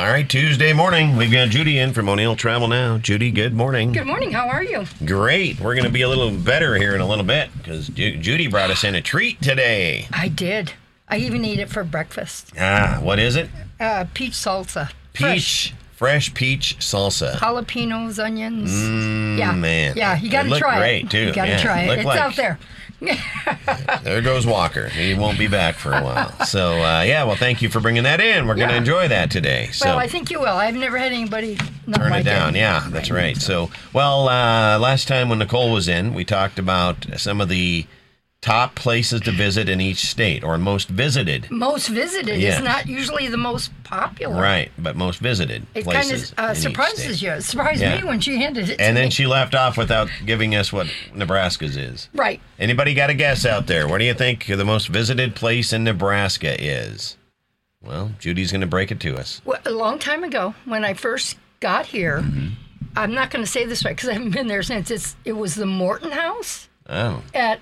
All right, Tuesday morning. We've got Judy in from O'Neill Travel Now. Judy, good morning. Good morning. How are you? Great. We're going to be a little better here in a little bit because Judy brought us in a treat today. I did. I even ate it for breakfast. What is it? Peach salsa. Fresh peach salsa. Jalapenos, onions. Man. Yeah, you got to try it. Great, too. You got to try it. It's out there. There goes Walker. He won't be back for a while. So, well, thank you for bringing that in. We're going to enjoy that today. Well, I think you will. I've never had anybody turn it down. Yeah, that's right. So, last time when Nicole was in, we talked about some of the top places to visit in each state, or most visited. Most visited is not usually the most popular. Right, but most visited places. It kind of surprises you. It surprised me when she handed it to me. And then she left off without giving us what Nebraska's is. Right. Anybody got a guess out there? What do you think the most visited place in Nebraska is? Well, Judy's going to break it to us. Well, a long time ago, when I first got here, I'm not going to say this right because I haven't been there since. It was the Morton House. Oh. At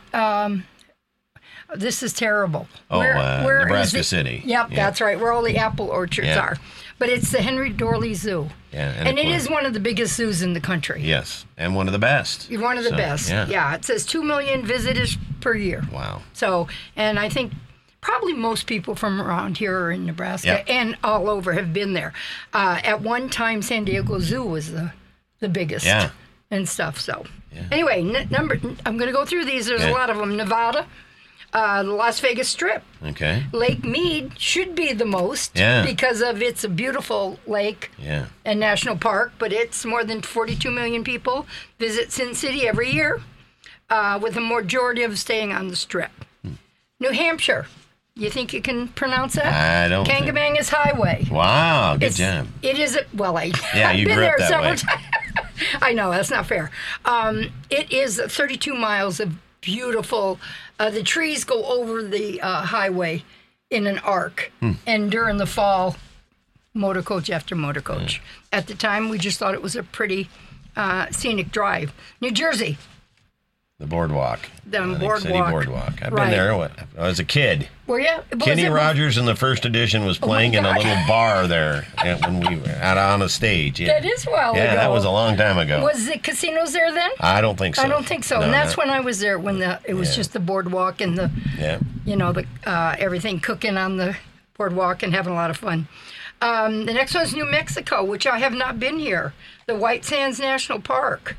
this is terrible. Where Nebraska City. Yep, that's right. Where all the apple orchards are. But it's the Henry Dorley Zoo. Yeah, and it is one of the biggest zoos in the country. Yes, and one of the best. One of the best. Yeah, it says 2 million visitors per year. Wow. So, and I think probably most people from around here or in Nebraska and all over have been there. At one time, San Diego Zoo was the biggest and stuff. So, anyway, I'm going to go through these. There's a lot of them. Nevada. The Las Vegas Strip. Okay. Lake Mead should be the most because of it's a beautiful lake and national park, but it's more than 42 million people visit Sin City every year, with a majority of staying on the Strip. New Hampshire. You think you can pronounce that? I don't think. Kangamangas Highway. Wow, good job. It is I've you been grew there up that several way. times. I know, that's not fair. It is 32 miles of beautiful. The trees go over the highway in an arc, and during the fall, motor coach after motor coach. At the time, we just thought it was a pretty scenic drive. New Jersey. The boardwalk. City Boardwalk. I've been there as a kid. Were you? Kenny Rogers in the first edition was playing in a little bar there when we were out on a stage. Yeah. That is well ago. Yeah, that was a long time ago. Was the casinos there then? I don't think so. I don't think so. No, and that's when I was there, when it was just the boardwalk and the everything cooking on the boardwalk and having a lot of fun. The next one's New Mexico, which I have not been here. The White Sands National Park.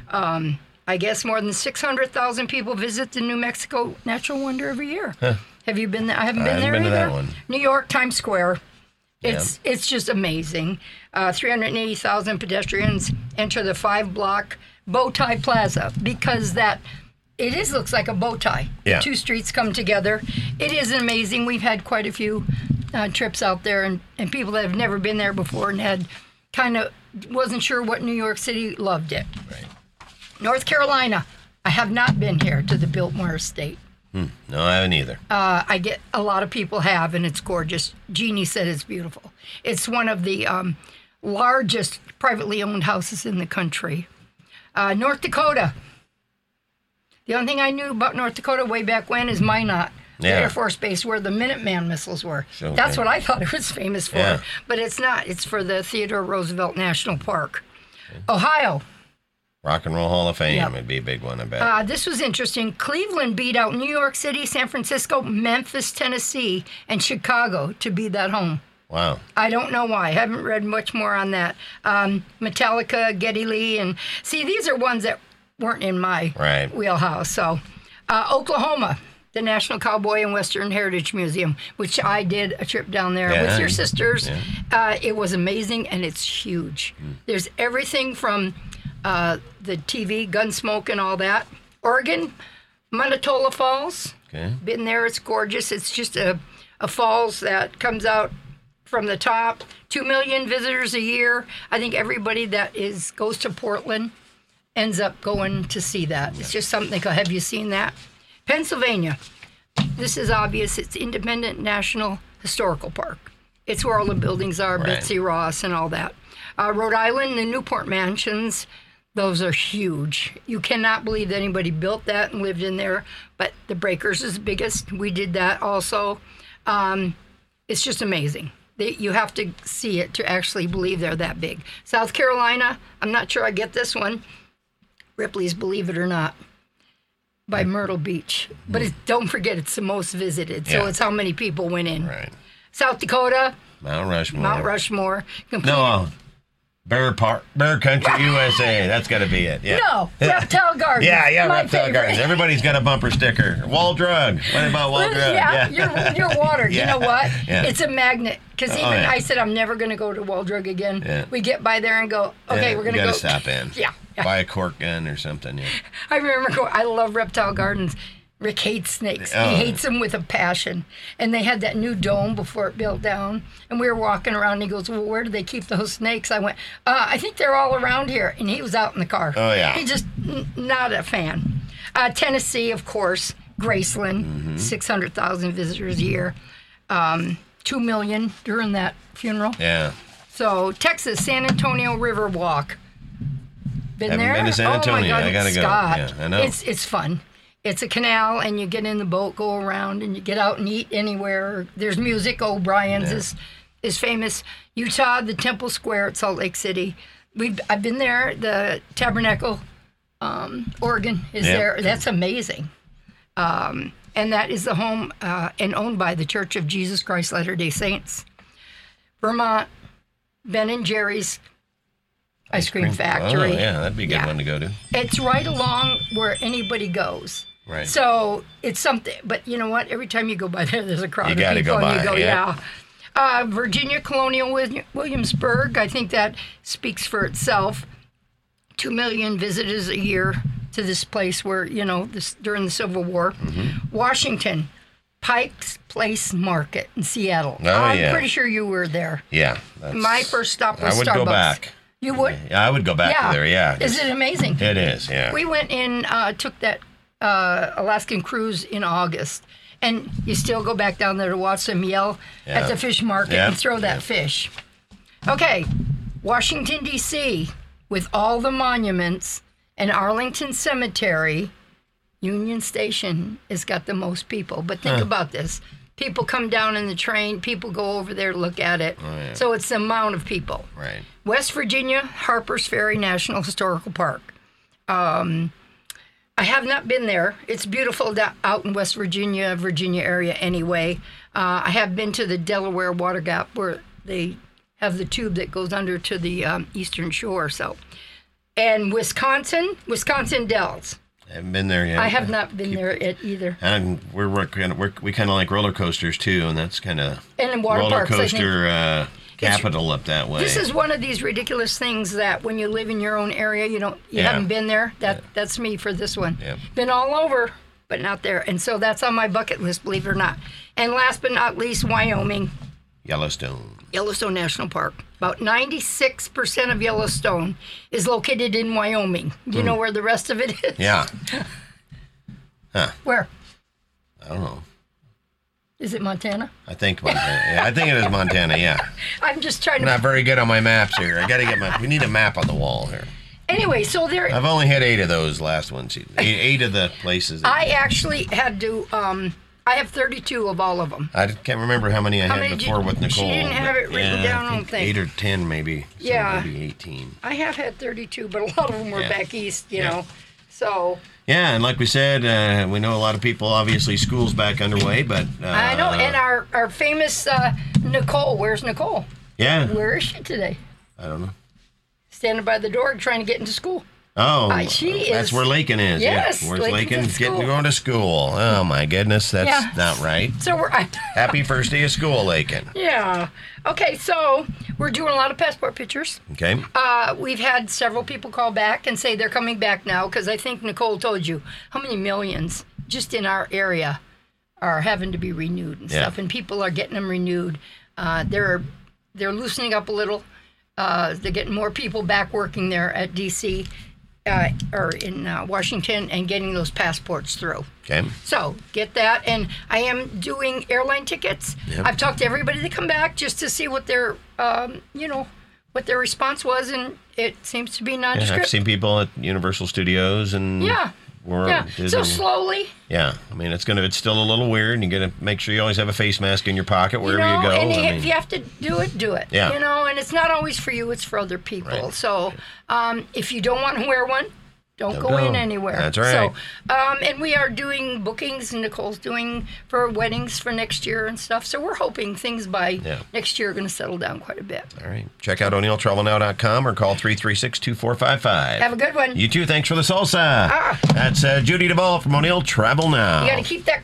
I guess more than 600,000 people visit the New Mexico Natural Wonder every year. Huh. Have you been there? I haven't been there either. To that one. New York, Times Square. It's just amazing. 380,000 pedestrians enter the 5-block Bowtie Plaza because looks like a bow tie. Yeah. 2 streets come together. It is amazing. We've had quite a few trips out there and people that have never been there before and wasn't sure what New York City, loved it. Right. North Carolina. I have not been here to the Biltmore Estate. No, I haven't either. I get a lot of people have, and it's gorgeous. Jeannie said it's beautiful. It's one of the largest privately owned houses in the country. North Dakota. The only thing I knew about North Dakota way back when is Minot, the Air Force Base where the Minuteman missiles were. Okay. That's what I thought it was famous for. Yeah. But it's not. It's for the Theodore Roosevelt National Park. Okay. Ohio. Rock and Roll Hall of Fame would be a big one, I bet. This was interesting. Cleveland beat out New York City, San Francisco, Memphis, Tennessee, and Chicago to be that home. Wow. I don't know why. I haven't read much more on that. Metallica, Geddy Lee, and see, these are ones that weren't in my wheelhouse. So, Oklahoma, the National Cowboy and Western Heritage Museum, which I did a trip down there with your sisters. Yeah. It was amazing, and it's huge. There's everything from the TV, Gunsmoke and all that. Oregon, Monticello Falls. Okay. Been there, it's gorgeous. It's just a falls that comes out from the top. 2 million visitors a year. I think everybody that goes to Portland ends up going to see that. It's just something. Have you seen that? Pennsylvania. This is obvious. It's Independent National Historical Park. It's where all the buildings are, Betsy Ross and all that. Rhode Island, the Newport Mansions. Those are huge. You cannot believe that anybody built that and lived in there. But the Breakers is the biggest. We did that also. It's just amazing. You have to see it to actually believe they're that big. South Carolina, I'm not sure I get this one. Ripley's Believe It or Not by Myrtle Beach. But don't forget, it's the most visited, so it's how many people went in. Right. South Dakota. Mount Rushmore. Mount Rushmore. No, Bear Country, USA. That's got to be it. Yeah. No, Reptile Gardens. Yeah, my Reptile favorite. Gardens. Everybody's got a bumper sticker. Wall Drug. What about Wall Drug? Yeah, your water. Yeah. You know what? Yeah. It's a magnet. Because even yeah. I said I'm never going to go to Wall Drug again. Yeah. We get by there and go, okay, Yeah, we're going to you go. gotta stop in. Yeah. Buy a cork gun or something. Yeah. I remember I love Reptile Gardens. Rick hates snakes. Oh. He hates them with a passion. And they had that new dome before it built down. And we were walking around and he goes, well, where do they keep those snakes? I went, I think they're all around here. And he was out in the car. Oh, yeah. He just not a fan. Tennessee, of course, Graceland, 600,000 visitors a year. 2 million during that funeral. Yeah. So Texas, San Antonio River Walk. Been Haven't there? been to San Oh Antonio. my God, I gotta go. Scott. Yeah, I know. It's fun. It's a canal, and you get in the boat, go around, and you get out and eat anywhere. There's music. O'Brien's is famous. Utah, the Temple Square at Salt Lake City. I've been there. The Tabernacle, Oregon is there. That's amazing. And that is the home and owned by the Church of Jesus Christ Latter-day Saints. Vermont, Ben and Jerry's Ice Cream Factory. Oh, yeah, that'd be a good Yeah. one to go to. It's right along where anybody goes. Right. So it's something, but you know what? Every time you go by there, there's a crowd You of gotta people. go and by, you go, yeah. Virginia Colonial Williamsburg, I think that speaks for itself. 2 million visitors a year to this place where, during the Civil War. Mm-hmm. Washington, Pike's Place Market in Seattle. Oh, I'm yeah. pretty sure you were there. Yeah. My first stop was I would Starbucks. go back. You would? Yeah, I would go back to there, yeah. Is it amazing? It is, yeah. We went in, took that Alaskan cruise in August, and you still go back down there to watch them yell at the fish market and throw that fish. Okay, Washington, D.C., with all the monuments, and Arlington Cemetery, Union Station has got the most people. But think about this. People come down in the train, people go over there to look at it. Oh, yeah. So it's the amount of people. Right. West Virginia, Harpers Ferry National Historical Park. I have not been there. It's beautiful out in West Virginia area anyway. I have been to the Delaware Water Gap where they have the tube that goes under to the eastern shore. So, and Wisconsin Dells. I haven't been there yet. I have not been there yet either. And we kind of like roller coasters too, and that's kind of And in water roller parks, I think. coaster capital up that way. This is one of these ridiculous things that when you live in your own area, you haven't been there. That's me for this one. Yeah. Been all over, but not there. And so that's on my bucket list, believe it or not. And last but not least, Wyoming, Yellowstone National Park. About 96% of Yellowstone is located in Wyoming. Do you know where the rest of it is? Yeah. Where? I don't know. Is it Montana? I think Montana. Yeah, I think it is Montana. Yeah. I'm just trying I'm to. not very good on my maps here. I got to get we need a map on the wall here. Anyway, so there. I've only had 8 of those last ones. Eight of the places. I actually had to. I have 32 of all of them. I can't remember how many I many had did before you- with Nicole. she didn't have it written down, I don't think. 8 or 10 maybe. So Yeah. Maybe 18. I have had 32, but a lot of them were Yeah. back east, you Yeah. know. So Yeah, and like we said, we know a lot of people, obviously school's back underway, but... I know. And our famous Nicole, where's Nicole? Yeah. Where is she today? I don't know. Standing by the door trying to get into school. Oh, she that's is- where Lakin is. Yes, yeah. Where's Lakin's Lakin? at school. Going to school. Oh, my goodness. That's Yeah. not right. So we're... Happy first day of school, Lakin. Yeah. Okay, so we're doing a lot of passport pictures. Okay. We've had several people call back and say they're coming back now because I think Nicole told you how many millions just in our area are having to be renewed and stuff, and people are getting them renewed. They're loosening up a little. They're getting more people back working there at D.C. Or in Washington and getting those passports through. Okay. So get that, and I am doing airline tickets. Yep. I've talked to everybody that come back just to see what their, what their response was, and it seems to be Yeah, nondescript. I've seen people at Universal Studios and Yeah. Yeah. So slowly. Yeah, I mean it's still a little weird, and you got to make sure you always have a face mask in your pocket wherever you go. And if you have to do it, do it. Yeah. And it's not always for you; it's for other people. Right. So, if you don't want to wear one, don't go in anywhere. That's right. So, and we are doing bookings, and Nicole's doing for weddings for next year and stuff. So we're hoping things by next year are going to settle down quite a bit. All right. Check out O'NeillTravelNow.com or call 336-2455. Have a good one. You too. Thanks for the salsa. That's Judy DeVault from O'Neill Travel Now. You got to keep that